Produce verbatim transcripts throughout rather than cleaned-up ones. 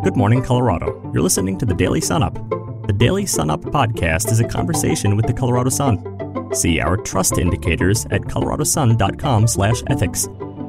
Good morning, Colorado. You're listening to the Daily Sun Up. The Daily Sun Up podcast is a conversation with the Colorado Sun. See our trust indicators at coloradosun.com slash ethics.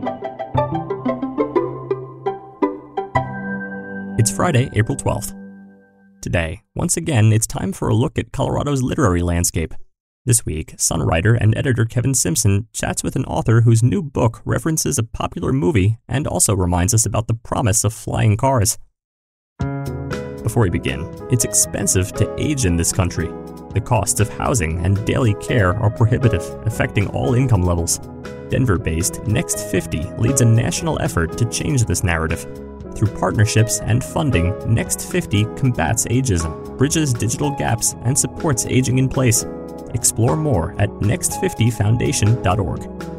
It's Friday, April twelfth. Today, once again, it's time for a look at Colorado's literary landscape. This week, Sun writer and editor Kevin Simpson chats with an author whose new book references a popular movie and also reminds us about the promise of flying cars. Before we begin, it's expensive to age in this country. The costs of housing and daily care are prohibitive, affecting all income levels. Denver-based Next fifty leads a national effort to change this narrative. Through partnerships and funding, Next fifty combats ageism, bridges digital gaps, and supports aging in place. Explore more at next fifty foundation dot org.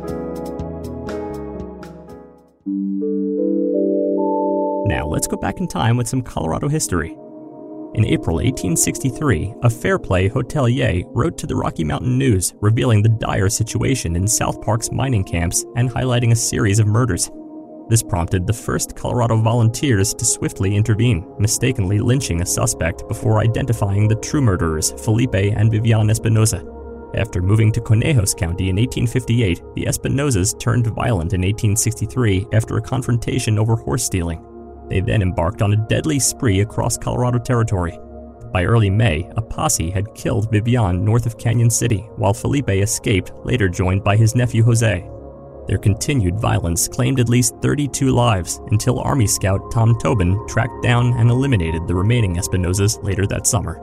Now let's go back in time with some Colorado history. In April eighteen sixty-three, a Fairplay hotelier wrote to the Rocky Mountain News revealing the dire situation in South Park's mining camps and highlighting a series of murders. This prompted the first Colorado volunteers to swiftly intervene, mistakenly lynching a suspect before identifying the true murderers, Felipe and Vivian Espinosa. After moving to Conejos County in eighteen fifty-eight, the Espinosas turned violent in eighteen sixty-three after a confrontation over horse stealing. They then embarked on a deadly spree across Colorado territory. By early May, a posse had killed Vivian north of Canyon City, while Felipe escaped, later joined by his nephew Jose. Their continued violence claimed at least thirty-two lives until Army Scout Tom Tobin tracked down and eliminated the remaining Espinosas later that summer.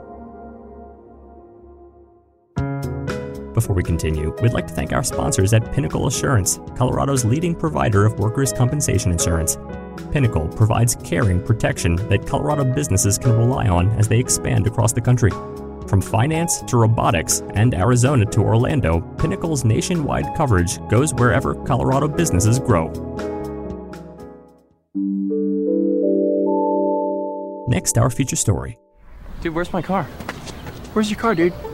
Before we continue, we'd like to thank our sponsors at Pinnacle Assurance, Colorado's leading provider of workers' compensation insurance. Pinnacle provides caring protection that Colorado businesses can rely on as they expand across the country. From finance to robotics and Arizona to Orlando, Pinnacle's nationwide coverage goes wherever Colorado businesses grow. Next, our feature story. Dude, where's my car? Where's your car, dude?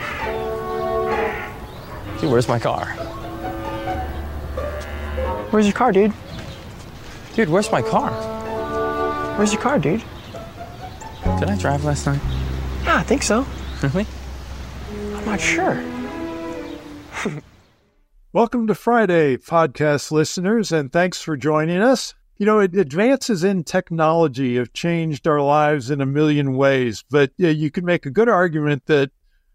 Dude, where's my car? Where's your car, dude? Dude, where's my car? Where's your car, dude? Did I drive last night? Yeah, I think so. Really? I'm not sure. Welcome to Friday, podcast listeners, and thanks for joining us. You know, advances in technology have changed our lives in a million ways, but uh, you could make a good argument that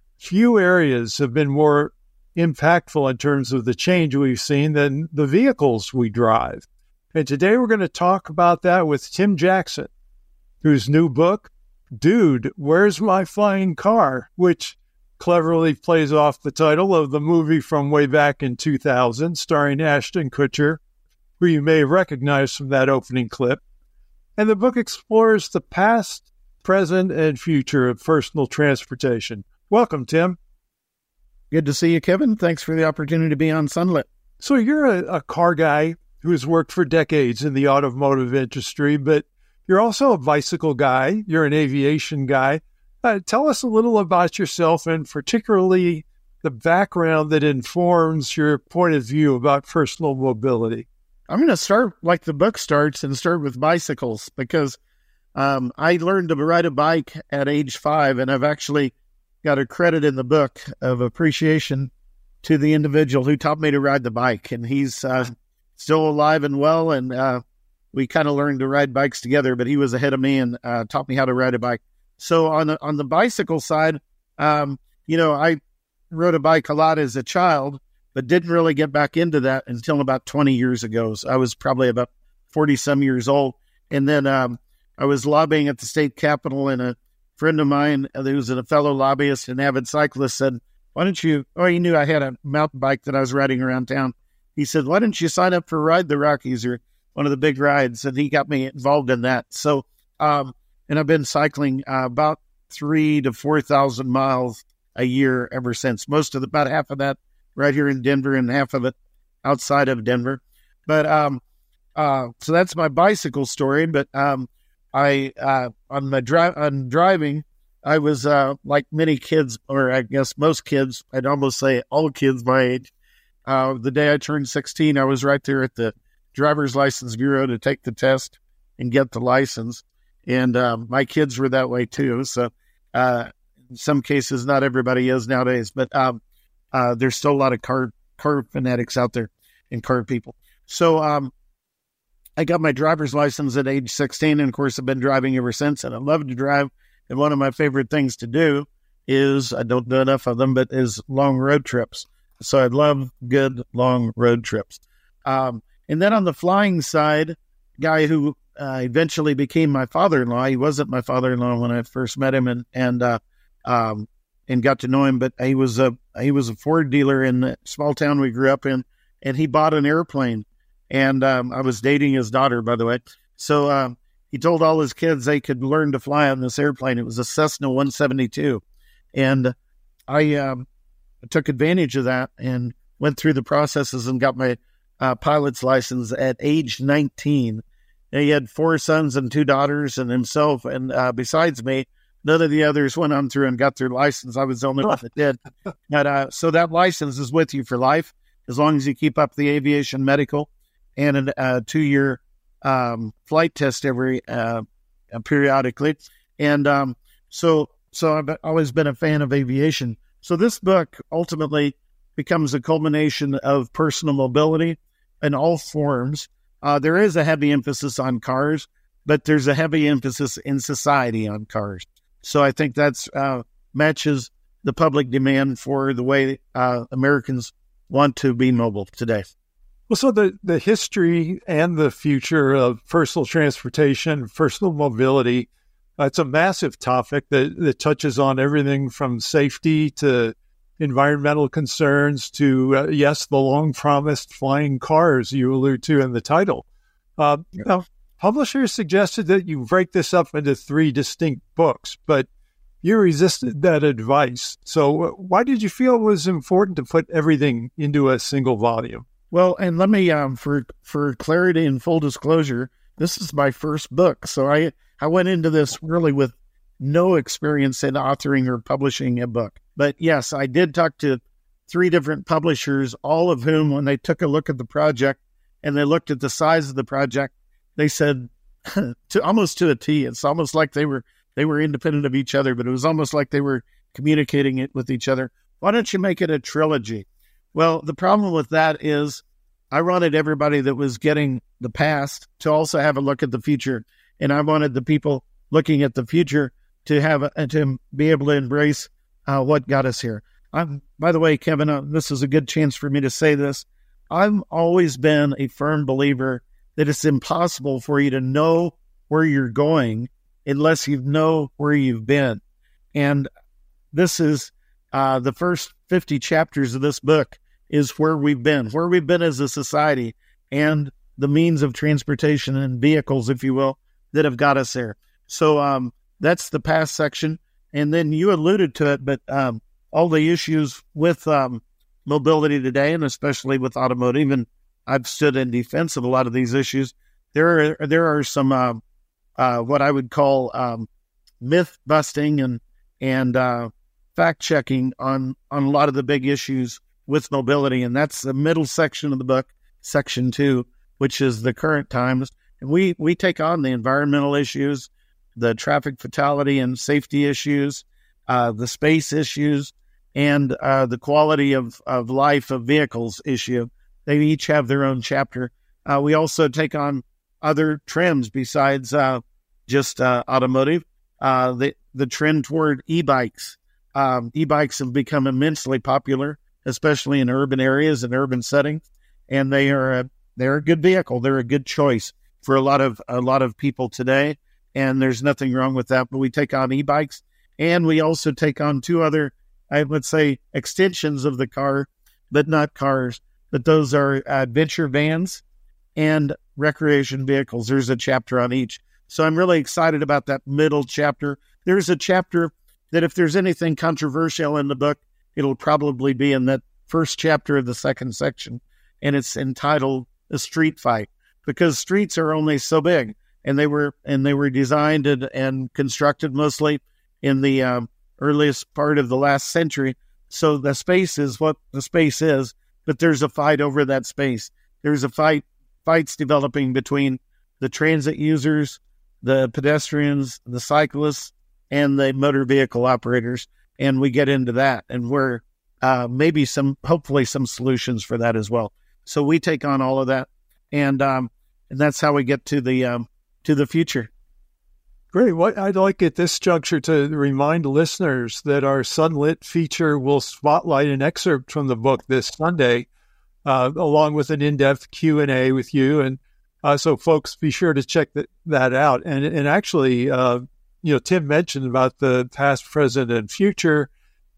few areas have been more impactful in terms of the change we've seen than the vehicles we drive. And today we're going to talk about that with Tim Jackson, whose new book, Dude, Where's My Flying Car?, which cleverly plays off the title of the movie from way back in two thousand, starring Ashton Kutcher, who you may recognize from that opening clip. And the book explores the past, present, and future of personal transportation. Welcome, Tim. Good to see you, Kevin. Thanks for the opportunity to be on Sunlit. So you're a, a car guy who has worked for decades in the automotive industry, but you're also a bicycle guy. You're an aviation guy. Uh, tell us a little about yourself and particularly the background that informs your point of view about personal mobility. I'm going to start like the book starts and start with bicycles because um, I learned to ride a bike at age five, and I've actually got a credit in the book of appreciation to the individual who taught me to ride the bike. And he's uh, still alive and well, and uh, we kind of learned to ride bikes together, but he was ahead of me and uh, taught me how to ride a bike. So on the, on the bicycle side, um, you know, I rode a bike a lot as a child, but didn't really get back into that until about twenty years ago. So I was probably about forty some years old. And then um, I was lobbying at the state capitol, and a friend of mine who was a fellow lobbyist and avid cyclist said, why don't you, oh, he knew I had a mountain bike that I was riding around town. He said, why don't you sign up for Ride the Rockies, or one of the big rides? And he got me involved in that. So, um, and I've been cycling uh, about three to four thousand miles a year ever since. Most of the, about half of that right here in Denver, and half of it outside of Denver. But um, uh, so that's my bicycle story. But um, I uh, on my drive on driving, I was uh, like many kids, or I guess most kids. I'd almost say all kids my age. Uh, the day I turned sixteen, I was right there at the driver's license bureau to take the test and get the license. And um, my kids were that way too. So uh, in some cases, not everybody is nowadays, but um, uh, there's still a lot of car car fanatics out there and car people. So um, I got my driver's license at age sixteen, and of course I've been driving ever since, and I love to drive. And one of my favorite things to do is, I don't do enough of them, but is long road trips. So I love good long road trips. Um, and then on the flying side, guy who uh, eventually became my father-in-law. He wasn't my father-in-law when I first met him and and uh, um, and got to know him, but he was a he was a Ford dealer in the small town we grew up in, and he bought an airplane. And um, I was dating his daughter, by the way. So um, he told all his kids they could learn to fly on this airplane. It was a Cessna one seventy-two, and I um, took advantage of that and went through the processes and got my uh, pilot's license at age nineteen. And he had four sons and two daughters and himself. And uh, besides me, none of the others went on through and got their license. I was the only one that did. And, uh, so that license is with you for life, as long as you keep up the aviation medical and a uh, two-year um, flight test every uh, periodically. And um, so so I've always been a fan of aviation. So this book ultimately becomes a culmination of personal mobility in all forms. Uh, there is a heavy emphasis on cars, but there's a heavy emphasis in society on cars. So I think that's uh, matches the public demand for the way uh, Americans want to be mobile today. Well, so the, the history and the future of personal transportation, personal mobility, uh, it's a massive topic that, that touches on everything from safety to environmental concerns to, uh, yes, the long-promised flying cars you allude to in the title. Uh, yeah. Now, publishers suggested that you break this up into three distinct books, but you resisted that advice. So uh, why did you feel it was important to put everything into a single volume? Well, and let me, um, for for clarity and full disclosure, this is my first book. So I, I went into this really with no experience in authoring or publishing a book. But yes, I did talk to three different publishers, all of whom, when they took a look at the project and they looked at the size of the project, they said, to almost to a T, it's almost like they were they were independent of each other, but it was almost like they were communicating it with each other. Why don't you make it a trilogy? Well, the problem with that is I wanted everybody that was getting the past to also have a look at the future. And I wanted the people looking at the future to have a, to be able to embrace uh, what got us here. I'm, by the way, Kevin, uh, this is a good chance for me to say this. I've always been a firm believer that it's impossible for you to know where you're going unless you know where you've been. And this is uh, the first fifty chapters of this book is where we've been, where we've been as a society and the means of transportation and vehicles, if you will, that have got us there. So um, that's the past section. And then you alluded to it, but um, all the issues with um, mobility today, and especially with automotive, and I've stood in defense of a lot of these issues. There are, there are some uh, uh, what I would call um, myth busting and and uh, fact checking on on a lot of the big issues with mobility, and that's the middle section of the book, section two, which is the current times. And we we take on the environmental issues, the traffic fatality and safety issues, uh, the space issues, and uh, the quality of, of life of vehicles issue. They each have their own chapter. Uh, we also take on other trends besides uh, just uh, automotive. Uh, the, the trend toward e-bikes. Um, e-bikes have become immensely popular, especially in urban areas and urban settings, and they are a, they're a good vehicle. They're a good choice for a lot of a lot of people today, and there's nothing wrong with that. But we take on e-bikes, and we also take on two other, I would say, extensions of the car, but not cars. But those are adventure vans and recreation vehicles. There's a chapter on each. So I'm really excited about that middle chapter. There's a chapter that if there's anything controversial in the book, it'll probably be in that first chapter of the second section, and it's entitled "A Street Fight," because streets are only so big, and they were and they were designed and, and constructed mostly in the um, earliest part of the last century. So the space is what the space is, but there's a fight over that space. There's a fight fights developing between the transit users, the pedestrians, the cyclists, and the motor vehicle operators. And we get into that, and we're uh, maybe some, hopefully some solutions for that as well. So we take on all of that, and um, and that's how we get to the um, to the future. Great. What I'd like at this juncture to remind listeners that our Sunlit feature will spotlight an excerpt from the book this Sunday, uh, along with an in-depth Q and A with you. And uh, so folks, be sure to check that, that out. And, and actually, uh, you know, Tim mentioned about the past, present, and future.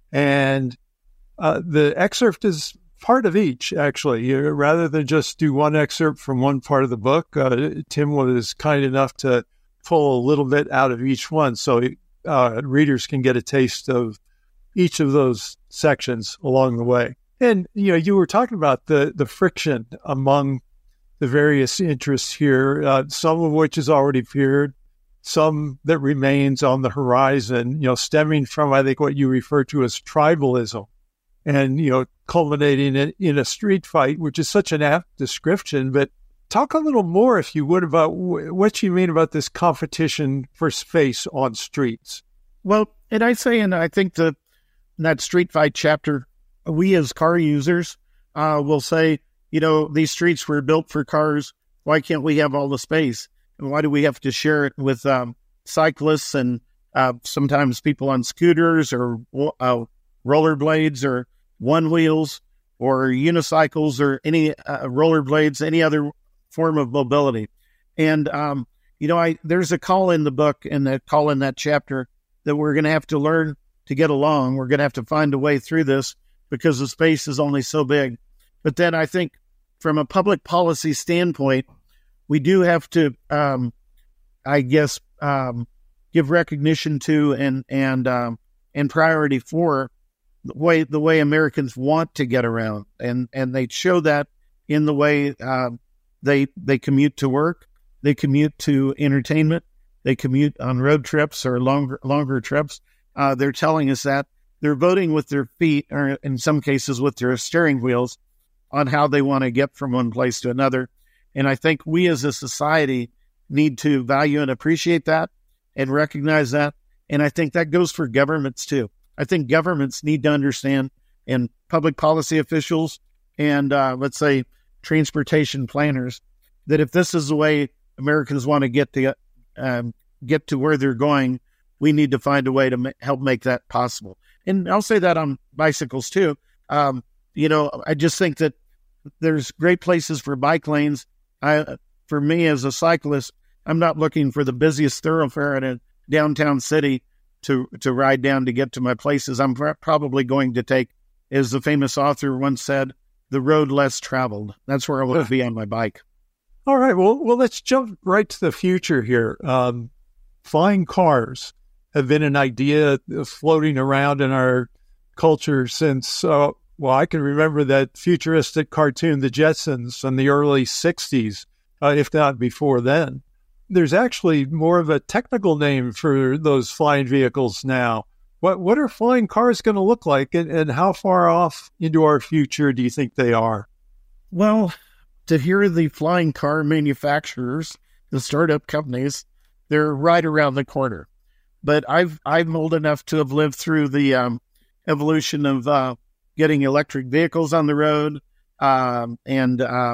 And uh, the excerpt is part of each, actually. You, rather than just do one excerpt from one part of the book, uh, Tim was kind enough to pull a little bit out of each one so uh, readers can get a taste of each of those sections along the way. And, you know, you were talking about the, the friction among the various interests here, uh, some of which has already appeared, some that remains on the horizon, you know, stemming from, I think, what you refer to as tribalism and, you know, culminating in, in a street fight, which is such an apt description. But talk a little more, if you would, about w- what you mean about this competition for space on streets. Well, and I say, and I think the in that street fight chapter, we as car users uh, will say, you know, these streets were built for cars. Why can't we have all the space? And why do we have to share it with um, cyclists and uh, sometimes people on scooters or uh, rollerblades or one wheels or unicycles or any uh, rollerblades, any other form of mobility? And, um, you know, I, there's a call in the book and a call in that chapter that we're going to have to learn to get along. We're going to have to find a way through this because the space is only so big. But then I think from a public policy standpoint, we do have to, um, I guess, um, give recognition to and, and, um, and priority for the way, the way Americans want to get around. And, and they show that in the way, uh, They they commute to work, they commute to entertainment, they commute on road trips or longer longer trips. Uh, they're telling us that they're voting with their feet, or in some cases with their steering wheels, on how they want to get from one place to another. And I think we as a society need to value and appreciate that and recognize that. And I think that goes for governments too. I think governments need to understand, and public policy officials and uh, let's say transportation planners, that if this is the way Americans want to get to um, get to where they're going, we need to find a way to ma- help make that possible. And I'll say that on bicycles too. Um, you know, I just think that there's great places for bike lanes. I, for me as a cyclist, I'm not looking for the busiest thoroughfare in a downtown city to to ride down to get to my places. I'm pr- probably going to take, as the famous author once said, the road less traveled. That's where I want to be on my bike. All right. Well, well, let's jump right to the future here. Um, flying cars have been an idea floating around in our culture since, uh, well, I can remember that futuristic cartoon, The Jetsons, in the early sixties, uh, if not before then. There's actually more of a technical name for those flying vehicles now. What what are flying cars going to look like, and, and how far off into our future do you think they are? Well, to hear the flying car manufacturers, the startup companies, they're right around the corner. But I've I'm old enough to have lived through the um, evolution of uh, getting electric vehicles on the road um, and uh,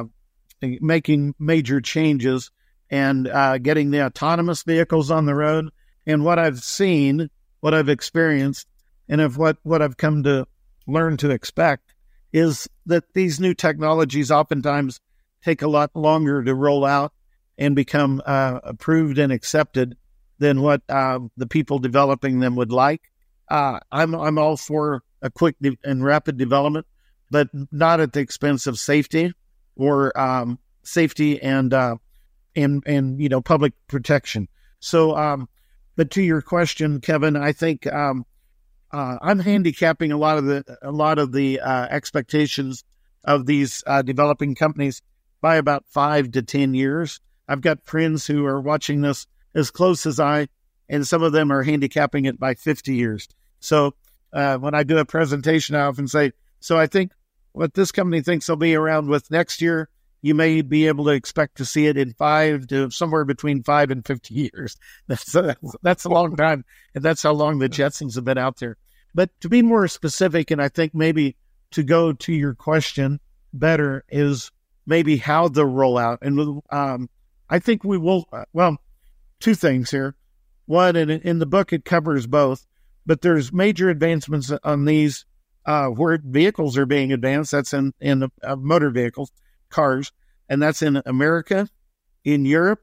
making major changes and uh, getting the autonomous vehicles on the road. And what I've seen, what I've experienced, and of what, what I've come to learn to expect is that these new technologies oftentimes take a lot longer to roll out and become uh, approved and accepted than what uh, the people developing them would like. Uh, I'm I'm all for a quick de- and rapid development, but not at the expense of safety or um, safety and uh, and and you know public protection. So, um, but to your question, Kevin, I think um, uh, I'm handicapping a lot of the a lot of the uh, expectations of these uh, developing companies by about five to ten years. I've got friends who are watching this as close as I, and some of them are handicapping it by fifty years. So uh, when I do a presentation, I often say, so I think what this company thinks they'll be around with next year you may be able to expect to see it in five to somewhere between five and fifty years. That's a, that's a long time, and that's how long the Jetsons have been out there. But to be more specific, and I think maybe to go to your question better, is maybe how the rollout. And um, I think we will, well, two things here. One, and in the book it covers both, but there's major advancements on these uh, where vehicles are being advanced. That's in, in the, uh, motor vehicles, cars, and that's in America, in Europe,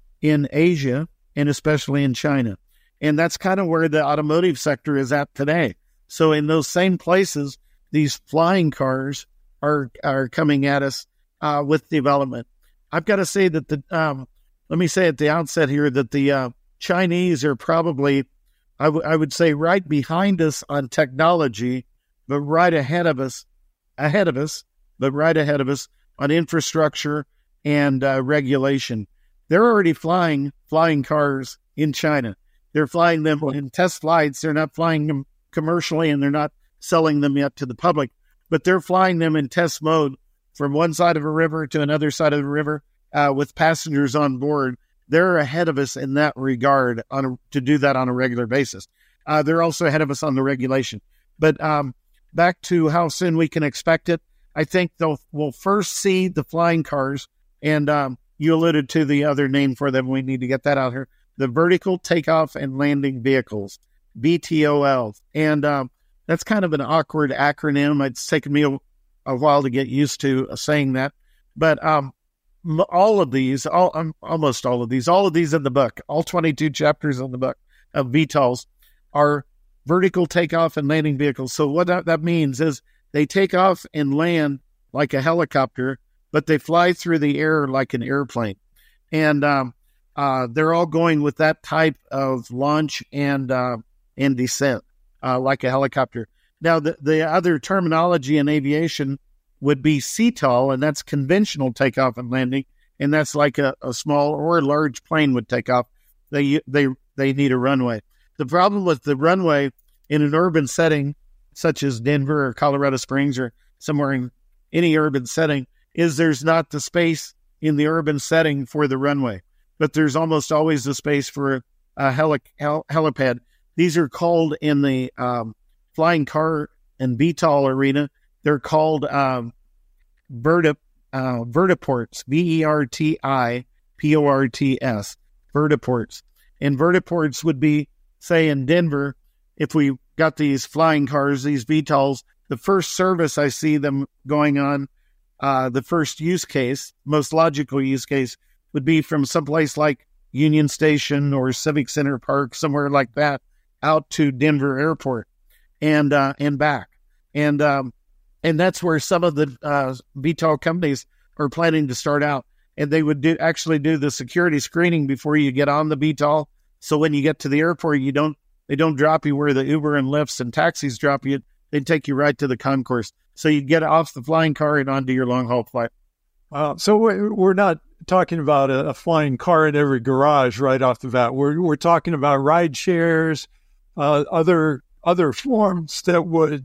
in Asia, and especially in China. And that's kind of where the automotive sector is at today. So in those same places, these flying cars are are coming at us uh, with development. I've got to say that the um, let me say at the outset here that the uh, Chinese are probably, I, w- I would say, right behind us on technology, but right ahead of us, ahead of us, but right ahead of us on infrastructure and uh, regulation. They're already flying flying cars in China. They're flying them in test flights. They're not flying them commercially, and they're not selling them yet to the public, but they're flying them in test mode from one side of a river to another side of the river uh, with passengers on board. They're ahead of us in that regard on a, to do that on a regular basis. Uh, they're also ahead of us on the regulation. But um, back to how soon we can expect it, I think they'll we'll first see the flying cars, and um, you alluded to the other name for them. We need to get that out here. The Vertical Takeoff and Landing Vehicles, V T O L. And um, that's kind of an awkward acronym. It's taken me a, a while to get used to uh, saying that. But um, m- all of these, all, um, almost all of these, all of these in the book, all twenty-two chapters in the book of V TOLs are vertical takeoff and landing vehicles. So what that, that means is they take off and land like a helicopter, but they fly through the air like an airplane. And um, uh, they're all going with that type of launch and uh, and descent, uh, like a helicopter. Now, the, the other terminology in aviation would be C TOL, and that's conventional takeoff and landing, and that's like a, a small or a large plane would take off. They they they need a runway. The problem with the runway in an urban setting, such as Denver or Colorado Springs or somewhere in any urban setting, is there's not the space in the urban setting for the runway, but there's almost always the space for a heli- hel- helipad. These are called in the um, flying car and V TOL arena, they're called um, verti- uh, vertiports, V E R T I P O R T S, vertiports. And vertiports would be, say, in Denver, if we got these flying cars, these V TOLs, the first service I see them going on, uh, the first use case, most logical use case, would be from someplace like Union Station or Civic Center Park, somewhere like that, out to Denver Airport and uh, and back. And um, and that's where some of the uh, V TOL companies are planning to start out. And they would do actually do the security screening before you get on the V TOL. So when you get to the airport, you don't they don't drop you where the Uber and Lyfts and taxis drop you. They take you right to the concourse. So you get off the flying car and onto your long-haul flight. Uh, so we're not talking about a, a flying car in every garage right off the bat. We're we're talking about ride shares, uh, other other forms that would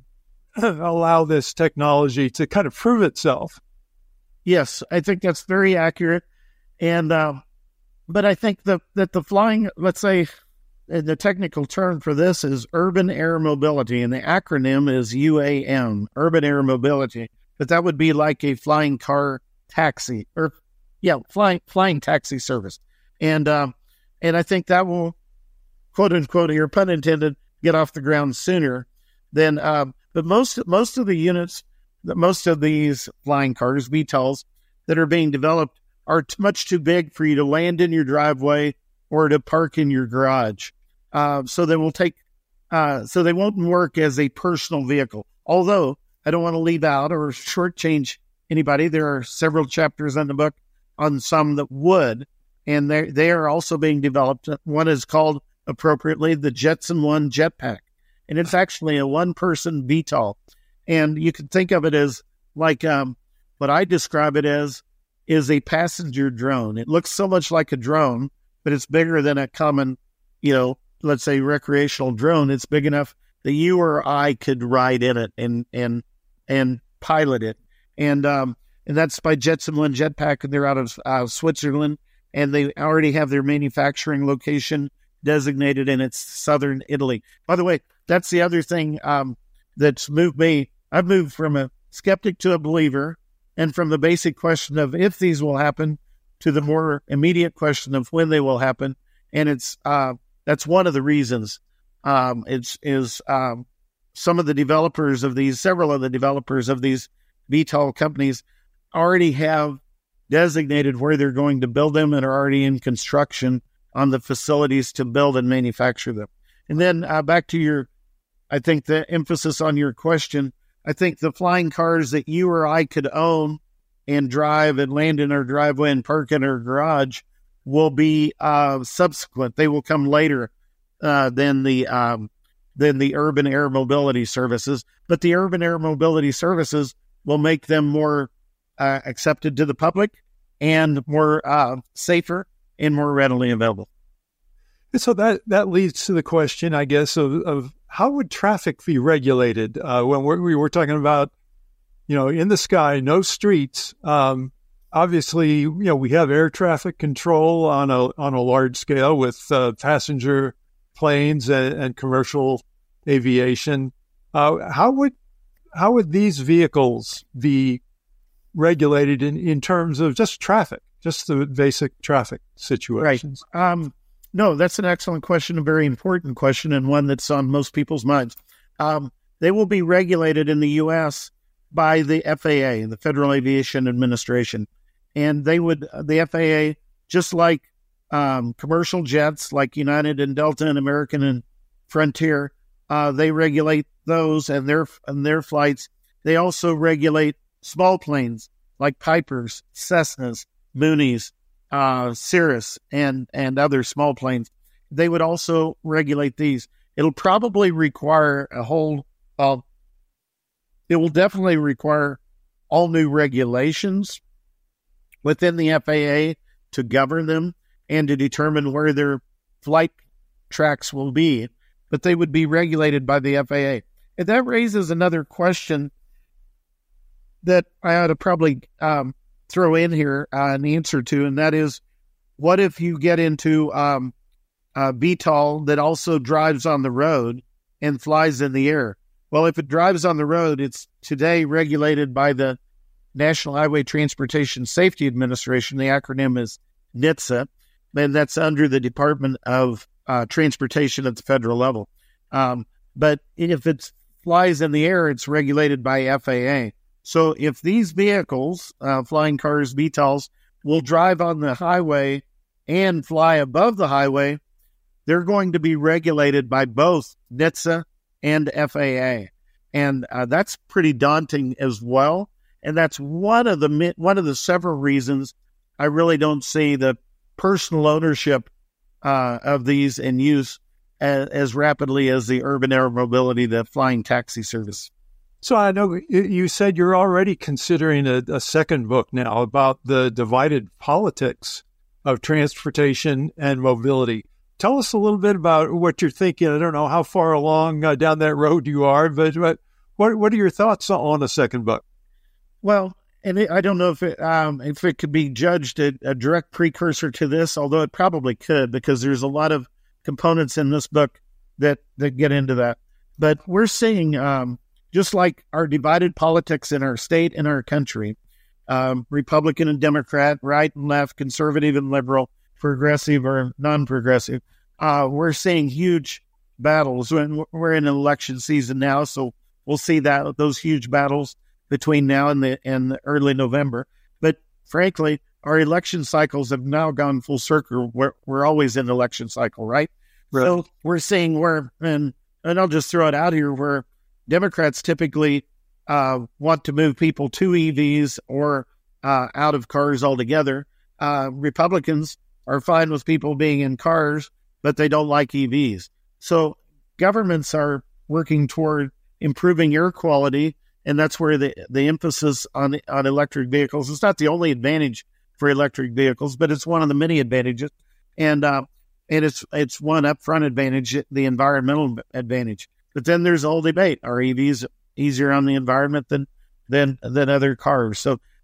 allow this technology to kind of prove itself. Yes, I think that's very accurate. And um, but I think the, that the flying, let's say, the technical term for this is urban air mobility, and the acronym is U A M, urban air mobility. But that would be like a flying car taxi, or yeah, flying flying taxi service. And um, and I think that will, quote unquote, here, pun intended, get off the ground sooner than. Um, but most most of the units, most of these flying cars, V TOLs, that are being developed are t- much too big for you to land in your driveway or to park in your garage. Uh, so they will take, uh, so they won't work as a personal vehicle. Although I don't want to leave out or shortchange anybody. There are several chapters in the book on some that would, and they they are also being developed. One is called appropriately the Jetson One Jetpack, and it's actually a one-person V TOL. And you can think of it as like um, what I describe it as is a passenger drone. It looks so much like a drone, but it's bigger than a common, you know, let's say recreational drone. It's big enough that you or I could ride in it and and and pilot it. And um, and that's by Jetson One Jetpack, and they're out of uh, Switzerland, and they already have their manufacturing location designated, and it's southern Italy. By the way, that's the other thing um, that's moved me. I've moved from a skeptic to a believer, and from the basic question of if these will happen to the more immediate question of when they will happen. And it's uh, that's one of the reasons. Um, it's is um, some of the developers of these, several of the developers of these V TOL companies already have designated where they're going to build them and are already in construction on the facilities to build and manufacture them. And then uh, back to your, I think the emphasis on your question, I think the flying cars that you or I could own and drive and land in our driveway and park in our garage will be uh, subsequent. They will come later uh, than the um, than the urban air mobility services. But the urban air mobility services will make them more uh, accepted to the public and more uh, safer and more readily available. So that, that leads to the question, I guess, of, of how would traffic be regulated uh, when we're, we were talking about, you know, in the sky, no streets. Um, obviously, you know, we have air traffic control on a on a large scale with uh, passenger planes and, and commercial aviation. Uh, how would how would these vehicles be regulated in, in terms of just traffic, just the basic traffic situations? Right. Um, no, that's an excellent question, a very important question, and one that's on most people's minds. Um, they will be regulated in the U S by the F A A, the Federal Aviation Administration. And they would, the F A A, just like um, commercial jets like United and Delta and American and Frontier, uh, they regulate those and their and their flights. They also regulate small planes like Pipers, Cessnas, Moonies, uh, Cirrus, and, and other small planes. They would also regulate these. It'll probably require a whole, uh, it will definitely require all new regulations within the F A A to govern them and to determine where their flight tracks will be, but they would be regulated by the F A A. And that raises another question that I ought to probably um, throw in here uh, an answer to, and that is, what if you get into um, a V TOL that also drives on the road and flies in the air? Well, if it drives on the road, it's today regulated by the National Highway Transportation Safety Administration. The acronym is N H T S A, and that's under the Department of uh, Transportation at the federal level. Um, but if it flies in the air, it's regulated by F A A. So if these vehicles, uh, flying cars, V TOLs, will drive on the highway and fly above the highway, they're going to be regulated by both N H T S A and F A A. And uh, that's pretty daunting as well. And that's one of the one of the several reasons I really don't see the personal ownership uh, of these in use as, as rapidly as the urban air mobility, the flying taxi service. So I know you said you're already considering a, a second book now about the divided politics of transportation and mobility. Tell us a little bit about what you're thinking. I don't know how far along uh, down that road you are, but what what, what are your thoughts on a second book? Well, and it, I don't know if it um, if it could be judged a, a direct precursor to this, although it probably could, because there's a lot of components in this book that, that get into that. But we're seeing, um, just like our divided politics in our state and our country, um, Republican and Democrat, right and left, conservative and liberal, progressive or non-progressive, uh, we're seeing huge battles. We're in an election season now, so we'll see that those huge battles between now and the and the early November. But frankly, our election cycles have now gone full circle. We're we're always in election cycle, right? right? So we're seeing where, and and I'll just throw it out here, where Democrats typically uh, want to move people to E Vs or uh, out of cars altogether. Uh, Republicans are fine with people being in cars, but they don't like E Vs. So governments are working toward improving air quality, and that's where the, the emphasis on on electric vehicles. It's not the only advantage for electric vehicles, but it's one of the many advantages. And uh, and it's it's one upfront advantage, the environmental advantage. But then there's the whole debate: are E Vs easier on the environment than than than other cars? So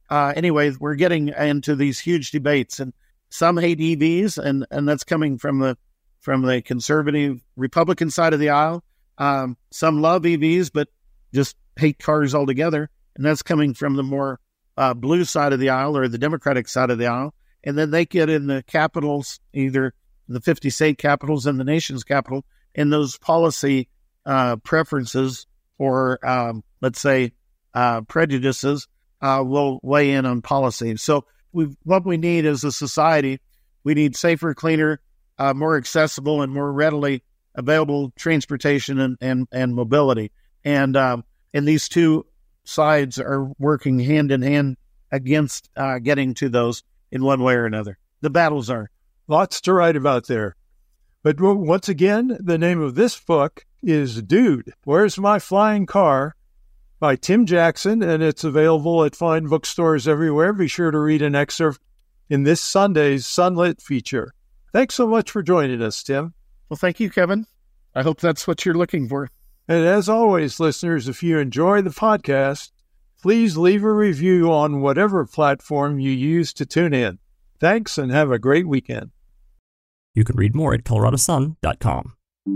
uh, anyway, we're getting into these huge debates, and some hate E Vs, and, and that's coming from the from the conservative Republican side of the aisle. Um, some love E Vs, but just hate cars altogether, and that's coming from the more uh, blue side of the aisle or the Democratic side of the aisle. And then they get in the capitals, either the fifty state capitals and the nation's capital, and those policy uh, preferences or, um, let's say, uh, prejudices uh, will weigh in on policy. So we what we need as a society, we need safer, cleaner, uh, more accessible, and more readily available transportation and, and, and mobility. And um, and these two sides are working hand in hand against uh, getting to those in one way or another. The battles are. Lots to write about there. But once again, the name of this book is Dude, Where's My Flying Car? By Tim Jackson, and it's available at fine bookstores everywhere. Be sure to read an excerpt in this Sunday's Sunlit feature. Thanks so much for joining us, Tim. Well, thank you, Kevin. I hope that's what you're looking for. And as always, listeners, if you enjoy the podcast, please leave a review on whatever platform you use to tune in. Thanks, and have a great weekend. You can read more at colorado sun dot com.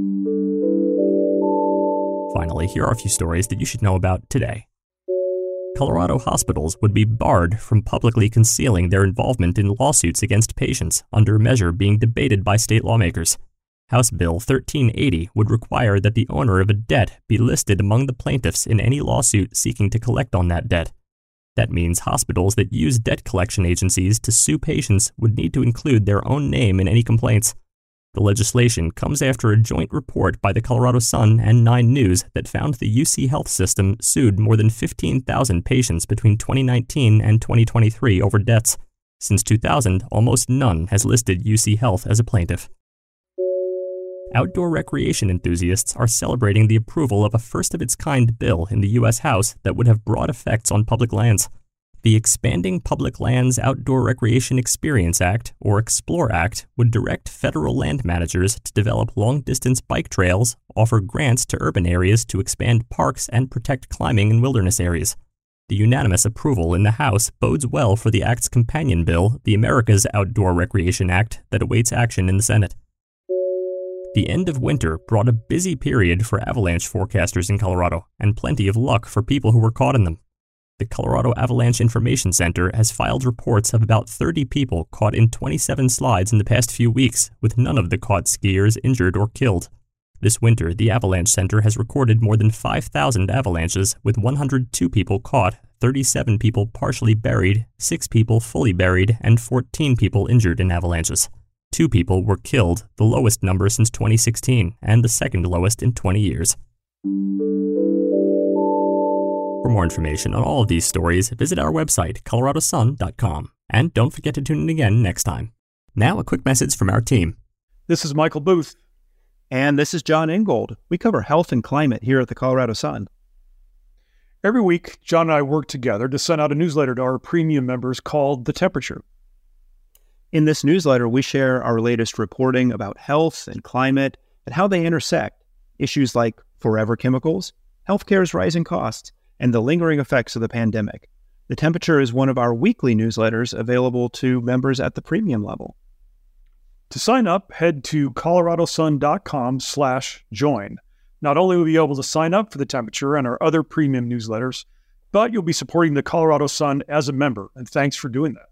Finally, here are a few stories that you should know about today. Colorado hospitals would be barred from publicly concealing their involvement in lawsuits against patients under a measure being debated by state lawmakers. House Bill thirteen eighty would require that the owner of a debt be listed among the plaintiffs in any lawsuit seeking to collect on that debt. That means hospitals that use debt collection agencies to sue patients would need to include their own name in any complaints. The legislation comes after a joint report by the Colorado Sun and Nine News that found the U C Health System sued more than fifteen thousand patients between twenty nineteen and twenty twenty-three over debts. Since two thousand, almost none has listed U C Health as a plaintiff. Outdoor recreation enthusiasts are celebrating the approval of a first-of-its-kind bill in the U S House that would have broad effects on public lands. The Expanding Public Lands Outdoor Recreation Experience Act, or EXPLORE Act, would direct federal land managers to develop long-distance bike trails, offer grants to urban areas to expand parks, and protect climbing in wilderness areas. The unanimous approval in the House bodes well for the Act's companion bill, the America's Outdoor Recreation Act, that awaits action in the Senate. The end of winter brought a busy period for avalanche forecasters in Colorado, and plenty of luck for people who were caught in them. The Colorado Avalanche Information Center has filed reports of about thirty people caught in twenty-seven slides in the past few weeks, with none of the caught skiers injured or killed. This winter, the Avalanche Center has recorded more than five thousand avalanches, with one hundred two people caught, thirty-seven people partially buried, six people fully buried, and fourteen people injured in avalanches. Two people were killed, the lowest number since twenty sixteen, and the second lowest in twenty years. For more information on all of these stories, visit our website, colorado sun dot com. And don't forget to tune in again next time. Now, a quick message from our team. This is Michael Booth. And this is John Ingold. We cover health and climate here at the Colorado Sun. Every week, John and I work together to send out a newsletter to our premium members called The Temperature. In this newsletter, we share our latest reporting about health and climate and how they intersect issues like forever chemicals, healthcare's rising costs, and the lingering effects of the pandemic. The Temperature is one of our weekly newsletters available to members at the premium level. To sign up, head to colorado sun dot com slash join. Not only will you be able to sign up for The Temperature and our other premium newsletters, but you'll be supporting the Colorado Sun as a member, and thanks for doing that.